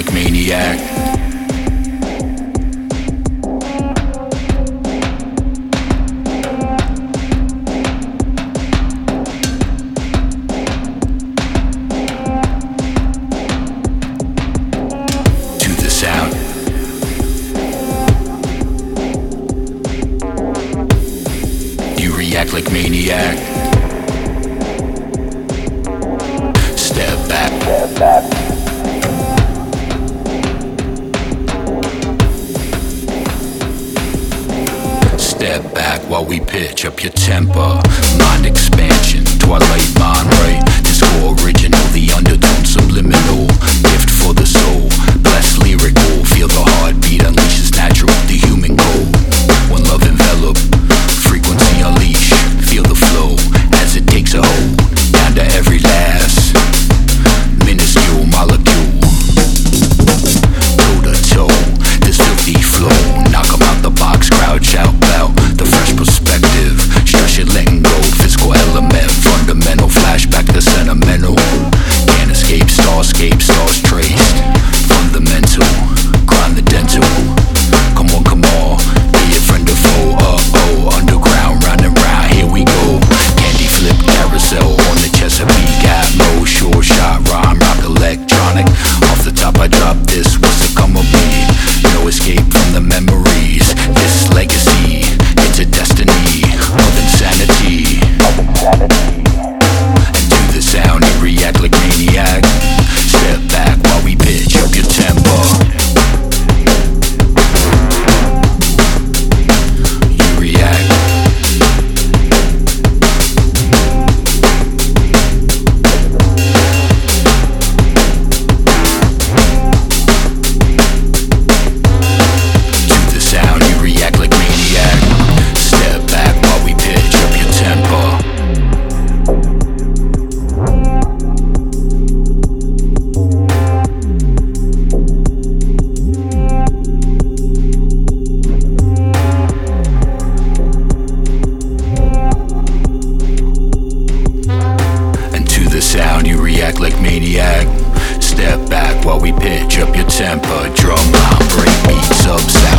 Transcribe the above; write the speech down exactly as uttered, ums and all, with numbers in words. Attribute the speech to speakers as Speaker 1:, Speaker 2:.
Speaker 1: like maniac. To the sound, you react like maniac. Step back. Step back. Step back while we pitch up your temper. Mind expansion, twilight mind right. Disco original, the undertone subliminal. Gift for the soul, blessed lyrical. Feel the heartbeat unleashes natural, the human goal. One love envelop, frequency unleash. Feel the flow as it takes a hold. Down to every last minuscule molecule. Toe to toe, this filthy flow. Knock 'em out the box, crowd shout bout. The fresh perspective, stress you're letting go. Physical element, fundamental, flashback to sentimental. Can't escape, starscape, stars traced. Fundamental, grind the dental. Come on, come on, be a friend or foe. Uh-oh, underground, round and round, here we go. Candy flip carousel on the Chesapeake Atmo. Sure shot, rhyme, rock electronic. Off the top I drop this, what's it come of me? No escape from the memories. This legacy, it's a destiny of insanity. And to the sound, you react like maniac. Step back while we pitch up your tempo. You react. To the sound, you react like maniac. Step back while we pitch up your tempo. And to the sound, you react like maniac. Step back while we pitch up your tempo. Drum line, break beats up, sound.